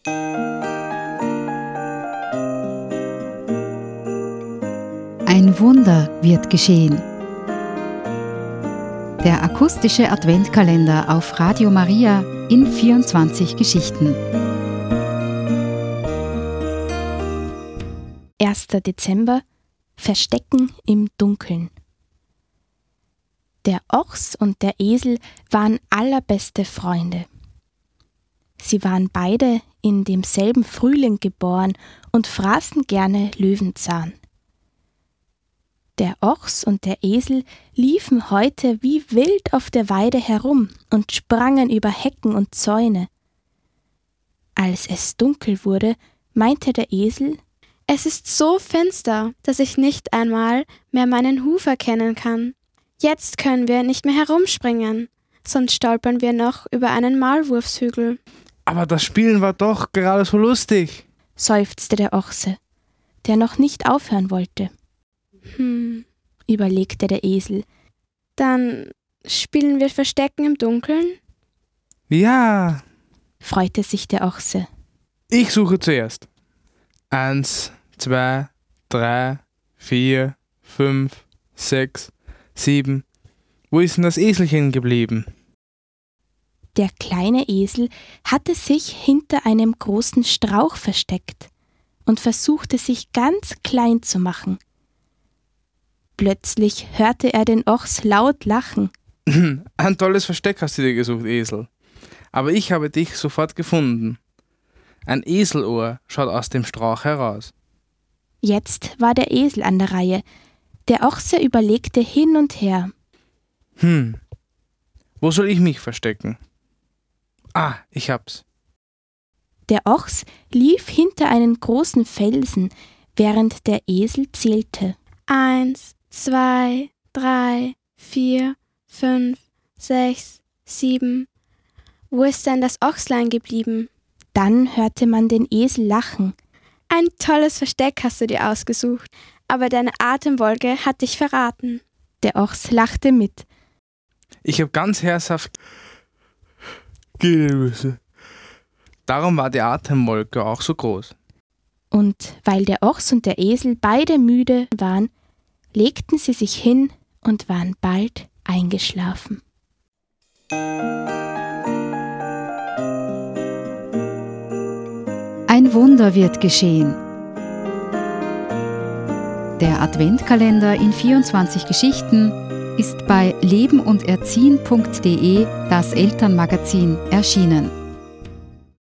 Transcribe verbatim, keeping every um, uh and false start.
Ein Wunder wird geschehen. Der akustische Adventkalender auf Radio Maria in vierundzwanzig Geschichten. erster Dezember. Verstecken im Dunkeln. Der Ochs und der Esel waren allerbeste Freunde. Sie waren beide in demselben Frühling geboren und fraßen gerne Löwenzahn. Der Ochs und der Esel liefen heute wie wild auf der Weide herum und sprangen über Hecken und Zäune. Als es dunkel wurde, meinte der Esel: Es ist so finster, dass ich nicht einmal mehr meinen Huf erkennen kann. Jetzt können wir nicht mehr herumspringen, sonst stolpern wir noch über einen Maulwurfshügel. Aber das Spielen war doch gerade so lustig, seufzte der Ochse, der noch nicht aufhören wollte. Hm, überlegte der Esel. Dann spielen wir Verstecken im Dunkeln? Ja, freute sich der Ochse. Ich suche zuerst. Eins, zwei, drei, vier, fünf, sechs, sieben. Wo ist denn das Eselchen geblieben? Der kleine Esel hatte sich hinter einem großen Strauch versteckt und versuchte sich ganz klein zu machen. Plötzlich hörte er den Ochs laut lachen. Ein tolles Versteck hast du dir gesucht, Esel. Aber ich habe dich sofort gefunden. Ein Eselohr schaut aus dem Strauch heraus. Jetzt war der Esel an der Reihe. Der Ochse überlegte hin und her. Hm, wo soll ich mich verstecken? Ah, ich hab's. Der Ochs lief hinter einen großen Felsen, während der Esel zählte. Eins, zwei, drei, vier, fünf, sechs, sieben. Wo ist denn das Ochslein geblieben? Dann hörte man den Esel lachen. Ein tolles Versteck hast du dir ausgesucht, aber deine Atemwolke hat dich verraten. Der Ochs lachte mit. Ich habe ganz herzhaft gehen müssen. Darum war die Atemwolke auch so groß. Und weil der Ochs und der Esel beide müde waren, legten sie sich hin und waren bald eingeschlafen. Ein Wunder wird geschehen. Der Adventkalender in vierundzwanzig Geschichten ist bei lebenunderziehen punkt de, das Elternmagazin, erschienen.